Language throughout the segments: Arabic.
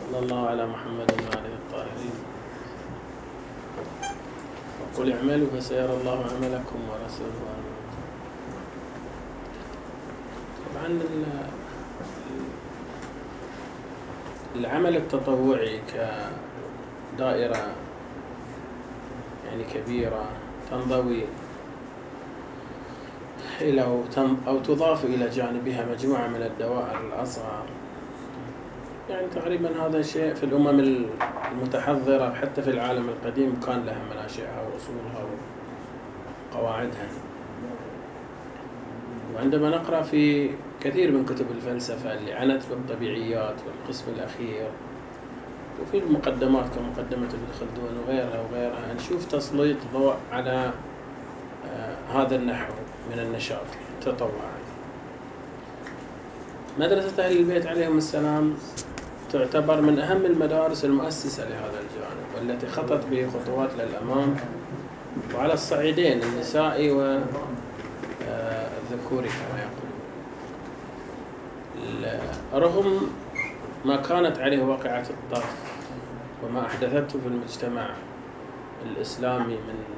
صلى الله على محمد وآله الطاهرين. وقل اعملوا فسيرى الله عملكم ورسوله آمين. طبعا العمل التطوعي كدائرة يعني كبيرة تنضوي إلى أو تضاف إلى جانبها مجموعة من الدوائر الأصغر، يعني تقريبا هذا شيء في الأمم المتحضرة حتى في العالم القديم كان لها مناشئها وأصولها وقواعدها. وعندما نقرأ في كثير من كتب الفلسفة اللي عنت بالطبيعيات والقسم الأخير وفي المقدمات كمقدمة ابن خلدون وغيرها نشوف تسليط ضوء على هذا النحو من النشاط التطوعي. مدرسة أهل البيت عليهم السلام تعتبر من أهم المدارس المؤسسة لهذا الجانب والتي خطت به خطوات للأمام وعلى الصعيدين النسائي والذكوري كما يقولون. رغم ما كانت عليه واقعة الطرف وما أحدثته في المجتمع الإسلامي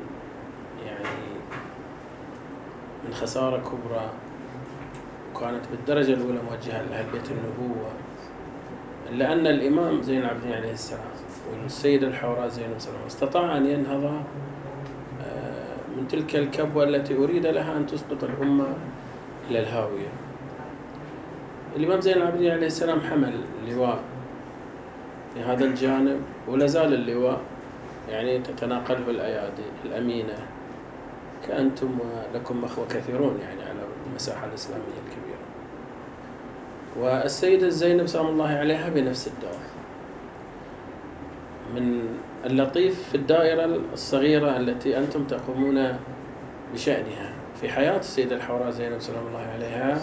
من خسارة كبرى، وكانت بالدرجة الأولى موجهة لأهل بيت النبوة، إلا أن الإمام زين العابدين عليه السلام والسيدة الحوراء زينب سلام استطاع أن ينهض من تلك الكبوة التي أريد لها أن تسقط الأمة إلى الهاوية. الإمام زين العابدين عليه السلام حمل اللواء لهذا الجانب ولا زال اللواء يعني تتناقله الأيادي الأمينة كأنتم ولكم أخوة كثيرون يعني على المساحة الإسلامية الكبيرة. والسيدة زينب سلام الله عليها بنفس الدور. من اللطيف في الدائرة الصغيرة التي أنتم تقومون بشأنها في حياة السيدة الحوراء زينب سلام الله عليها،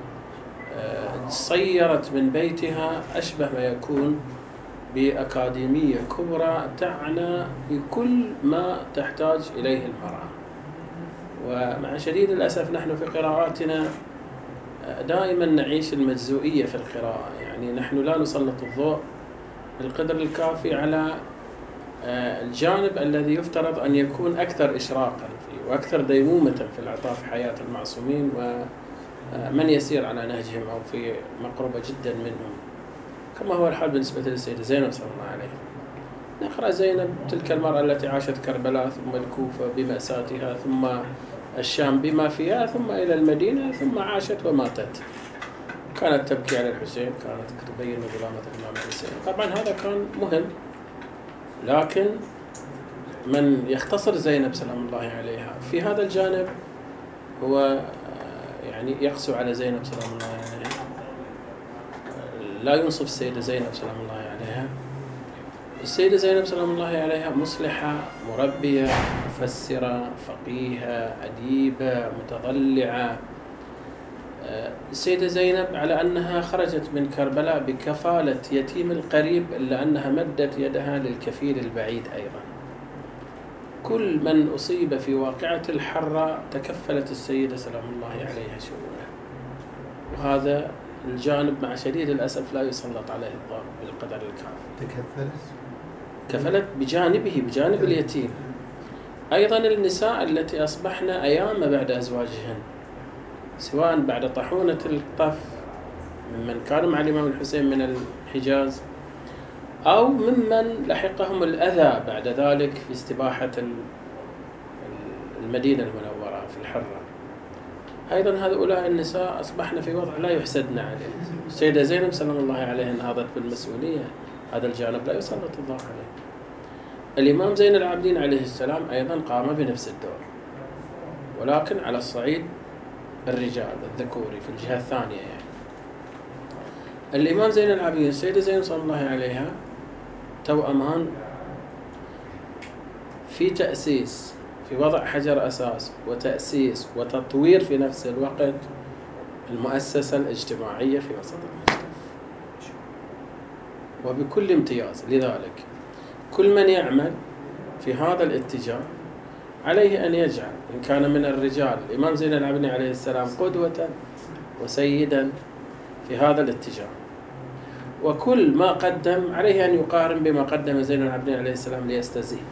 صيرت من بيتها أشبه ما يكون بأكاديمية كبرى تعنى بكل ما تحتاج إليه المرأة. ومع شديد الأسف نحن في قراءاتنا دائما نعيش المجزوئية في القراءة، يعني نحن لا نسلط الضوء بالقدر الكافي على الجانب الذي يفترض أن يكون أكثر إشراقا فيه وأكثر ديمومة في العطاء في حياة المعصومين ومن يسير على نهجهم أو في مقربة جدا منهم، كما هو الحال بالنسبة للسيدة زينب صلى الله عليه. نقرأ زينب تلك المرأة التي عاشت كربلاء ثم الكوفة بمأساتها ثم الشام بما فيها ثم إلى المدينة ثم عاشت وماتت. كانت تبكي على الحسين، كانت تبين ظلامة الإمام الحسين. طبعا هذا كان مهم، لكن من يختصر زينب سلام الله عليها في هذا الجانب هو يعني يقسو على زينب سلام الله عليها، لا ينصف السيدة زينب سلام الله عليها. السيدة زينب سلام الله عليها مصلحة، مربية، مفسرة، فقيهة، أديبة، متضلعة. السيدة زينب على أنها خرجت من كربلاء بكفالة يتيم القريب إلا أنها مدت يدها للكفيل البعيد أيضا. كل من أصيب في واقعة الحرة تكفلت السيدة سلام الله عليها شؤونه، وهذا الجانب مع شديد الأسف لا يسلط عليه الضوء بالقدر الكافي. كفلت بجانب اليتيم. أيضا النساء التي أصبحن أيام بعد أزواجهن، سواء بعد طاحونة الطف ممن كانوا مع الإمام الحسين من الحجاز أو ممن لحقهم الأذى بعد ذلك في استباحة المدينة المنورة في الحرة. أيضا هؤلاء النساء أصبحن في وضع لا يحسدن عليه. السيدة زينب سلام الله عليها نهضت بالمسؤولية، هذا الجانب لا يسلط الضوء عليه. الإمام زين العابدين عليه السلام أيضا قام بنفس الدور، ولكن على الصعيد الرجال الذكوري في الجهة الثانية. يعني الإمام زين العابدين السيدة زينب صلى الله عليها توأمان في تأسيس، في وضع حجر أساس وتأسيس وتطوير في نفس الوقت المؤسسة الاجتماعية في وسط المجتمع وبكل امتياز. لذلك كل من يعمل في هذا الاتجاه عليه أن يجعل إن كان من الرجال الإمام زين العابدين عليه السلام قدوة وسيدا في هذا الاتجاه، وكل ما قدم عليه أن يقارن بما قدم زين العابدين عليه السلام ليستزيد.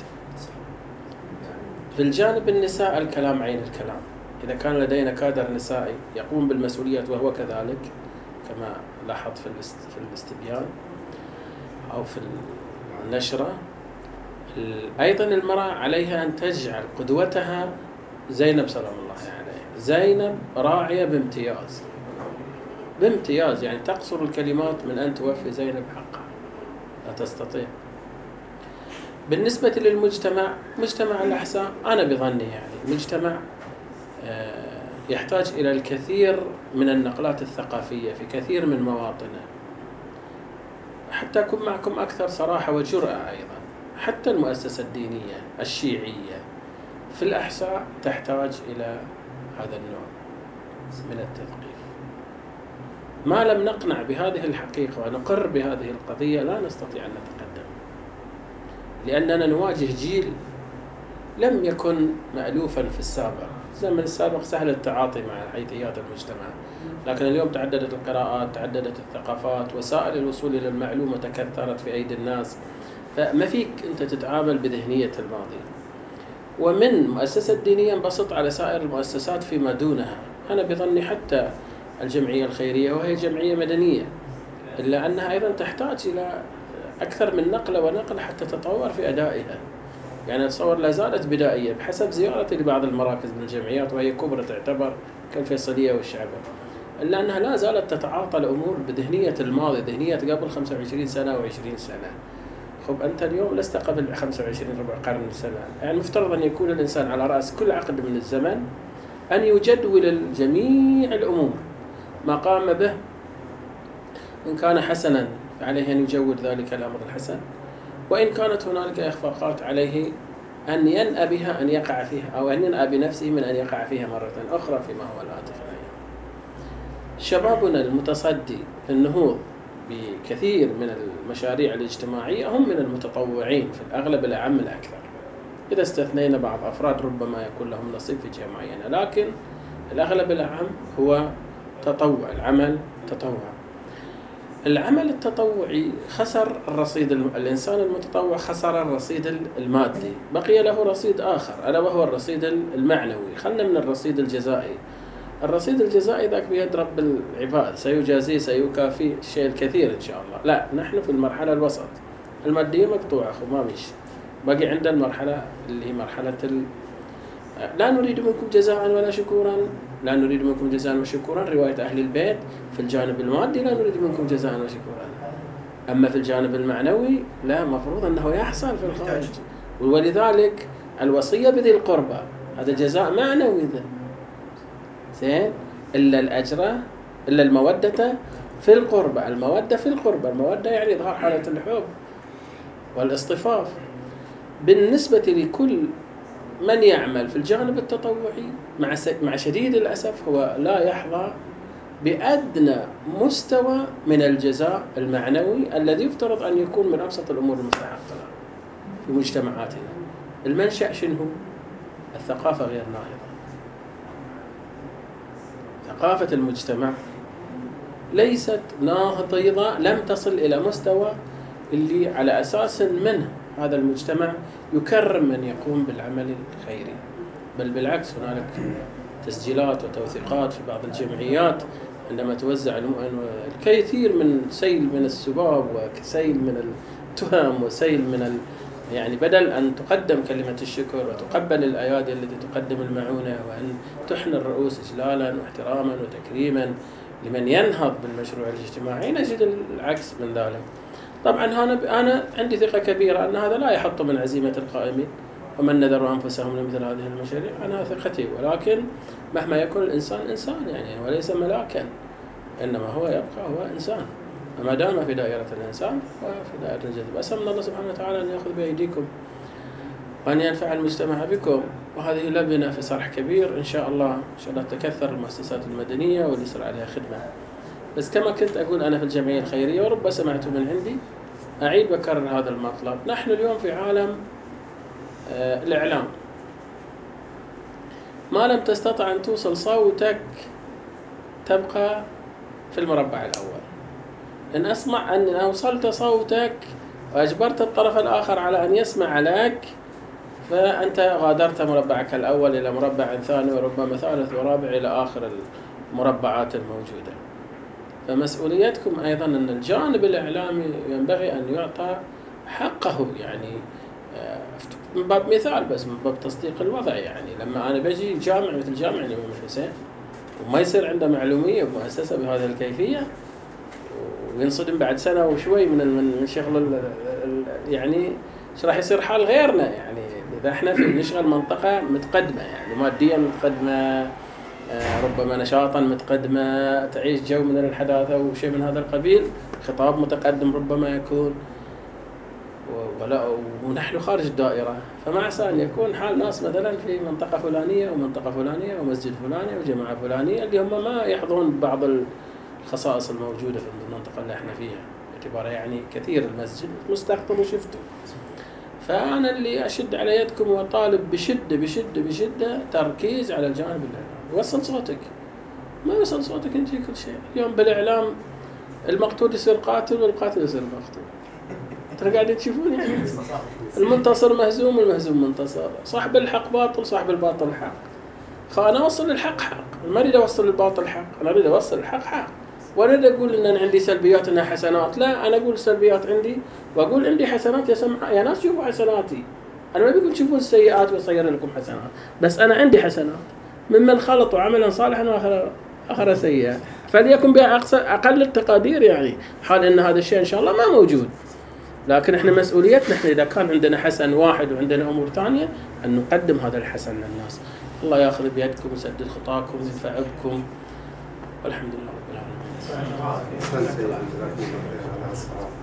في الجانب النساء الكلام عين الكلام. إذا كان لدينا كادر نسائي يقوم بالمسؤوليات وهو كذلك كما لاحظت في الاستبيان أو في النشرة، أيضا المرأة عليها أن تجعل قدوتها زينب سلام الله عليها. زينب راعية بامتياز، يعني تقصر الكلمات من أن توفي زينب حقها، لا تستطيع. بالنسبة للمجتمع، مجتمع الأحساء أنا بظني يعني مجتمع يحتاج إلى الكثير من النقلات الثقافية في كثير من مواطنه. حتى أكون معكم أكثر صراحة وجرأة، أيضا حتى المؤسسة الدينية الشيعية في الأحساء تحتاج إلى هذا النوع من التثقيف. ما لم نقنع بهذه الحقيقة ونقر بهذه القضية لا نستطيع أن نتقدم، لأننا نواجه جيل لم يكن مألوفا في السابق. الزمن السابق سهل التعاطي مع حيثيات المجتمع، لكن اليوم تعددت القراءات، تعددت الثقافات، وسائل الوصول إلى المعلومة تكثرت في أيدي الناس، فما فيك أنت تتعامل بذهنية الماضي. ومن مؤسسة دينية انبسط على سائر المؤسسات فيما دونها. أنا بظني حتى الجمعية الخيرية وهي جمعية مدنية، إلا أنها أيضا تحتاج إلى أكثر من نقلة ونقل حتى تتطور في أدائها. يعني أتصور لا زالت بدائية بحسب زيارتي لبعض المراكز من الجمعيات، وهي كبرى تعتبر كالفيصلية والشعبة، إلا أنها لا زالت تتعاطى الأمور بذهنية الماضي، ذهنية قبل 25 سنة و20 سنة. خب أنت اليوم لست قبل 25 ربع قرن سنة، يعني مفترض أن يكون الإنسان على رأس كل عقد من الزمن أن يجدول جميع الأمور ما قام به، إن كان حسنا فعليه أن يجود ذلك الأمر الحسن، وإن كانت هنالك إخفاقات عليه أن ينأى بها أن يقع فيها، أو أن ينأى بنفسه من أن يقع فيها مرة أخرى فيما هو الآتي في الأيام. شبابنا المتصدي للنهوض بكثير من المشاريع الاجتماعية هم من المتطوعين في الأغلب الأعم الأكثر، إذا استثنينا بعض أفراد ربما يكون لهم نصيب في جهة معينة، لكن الأغلب الأعم هو تطوع، العمل تطوع. العمل التطوعي خسر الرصيد، الإنسان المتطوع خسر الرصيد المادي، بقي له رصيد آخر ألا وهو الرصيد المعنوي. خلنا من الرصيد الجزائي. الرصيد الجزائي ذاك بيد رب العباد، سيجازيه سيكافي الشيء الكثير إن شاء الله. لا، نحن في المرحلة الوسط، المادية مقطوعة ما مش باقي عندنا المرحلة اللي هي مرحلة لا نريد منكم جزاء ولا شكورا، لا نريد منكم جزاء وشكورا، رواية أهل البيت. في الجانب المادي لا نريد منكم جزاء وشكورا، أما في الجانب المعنوي لا، مفروض أنه يحصل في الخارج. ولذلك الوصية بذي القربى هذا جزاء معنوي ذا زين، إلا الأجر إلا المودة في القربى. المودة في القربى، المودة يعني إظهار حالة الحب والاصطفاف. بالنسبة لكل من يعمل في الجانب التطوعي مع شديد الأسف هو لا يحظى بأدنى مستوى من الجزاء المعنوي الذي يفترض أن يكون من أبسط الأمور المستحقة في مجتمعاتنا. المنشأ شنو؟ الثقافة غير ناهضة. ثقافة المجتمع ليست ناهضة، لم تصل إلى مستوى اللي على أساس منه هذا المجتمع يكرم من يقوم بالعمل الخيري، بل بالعكس هنالك تسجيلات وتوثيقات في بعض الجمعيات عندما توزع الكثير من سيل من السباب وسيل من التهم وسيل من يعني بدل أن تقدم كلمة الشكر وتقبل الأيادي التي تقدم المعونة وأن تحنى الرؤوس إجلالا واحتراما وتكريما لمن ينهض بالمشروع الاجتماعي، نجد العكس من ذلك. طبعا أنا عندي ثقة كبيرة أن هذا لا يحط من عزيمة القائمين، ومن نذروا أنفسهم لمثل هذه المشاريع، أنا ثقتي. ولكن مهما يكون الإنسان إنسان يعني، وليس ملاكا، إنما هو يبقى هو إنسان، وما دام في دائرة الإنسان وفي دائرة الجذب. أسأل الله سبحانه وتعالى أن يأخذ بأيديكم وأن ينفع المجتمع بكم. وهذه لبنة في صرح كبير إن شاء الله. إن شاء الله تكثر المؤسسات المدنية واللي يصير عليها خدمة. بس كما كنت أقول أنا في الجمعية الخيرية ورب سمعت من عندي، أعيد بكرر هذا المطلب. نحن اليوم في عالم الإعلام، ما لم تستطع أن توصل صوتك تبقى في المربع الأول. إن أسمع أن أوصلت صوتك وأجبرت الطرف الآخر على أن يسمع لك، فأنت غادرت مربعك الأول إلى مربع ثاني وربما ثالث ورابع إلى آخر المربعات الموجودة. فمسؤوليتكم أيضا أن الجانب الإعلامي ينبغي أن يعطى حقه، يعني من باب مثال بس، من باب تصديق الوضع. يعني لما أنا بجي جامع مثل جامع الإمام الحسين وما يصير عنده معلومية ومؤسسة بهذه الكيفية، وينصدم بعد سنة وشوي من شغل يعني ايش راح يصير حال غيرنا؟ يعني إذا احنا في نشغل منطقة متقدمة، يعني ماديا متقدمة، ربما نشاطا متقدمة، تعيش جو من الحداثة وشيء من هذا القبيل، خطاب متقدم ربما يكون، ونحن خارج الدائرة. فما عسى أن يكون حال ناس مثلا في منطقة فلانية ومنطقة فلانية ومسجد فلاني وجماعة فلانية اللي هم ما يحظون بعض الخصائص الموجودة في المنطقة اللي احنا فيها، باعتبارها يعني كثير المسجد مستقطب وشفته. فأنا اللي أشد على يدكم وطالب بشدة بشدة بشدة تركيز على الجانب الإعلامي. وصل صوتك، ما يوصل صوتك انت كل شيء. اليوم بالإعلام المقتول يصير قاتل والقاتل يصير مقتول. ترى قاعدين تشوفون يعني المنتصر مهزوم والمهزوم منتصر، صاحب الحق باطل صاحب الباطل حق. فأنا أوصل الحق حق، ما أريد أوصل الباطل حق، أنا أريد أوصل الحق حق. ولا أقول إن أنا عندي سلبيات إنها حسنات، لا، أنا أقول سلبيات عندي وأقول عندي حسنات. يا ناس شوفوا حسناتي، أنا ما بقول تشوفون السيئات وأصير لكم حسنات، بس أنا عندي حسنات ممن خلطوا عملا صالحا وآخر سيئا، فليكن بأقل التقادير، يعني حال إن هذا الشيء إن شاء الله ما موجود. لكن إحنا مسؤوليتنا إحنا إذا كان عندنا حسن واحد وعندنا أمور ثانية أن نقدم هذا الحسن للناس. الله يأخذ بيدكم ويسدد خطاكم وينفع بكم، والحمد لله رب العالمين.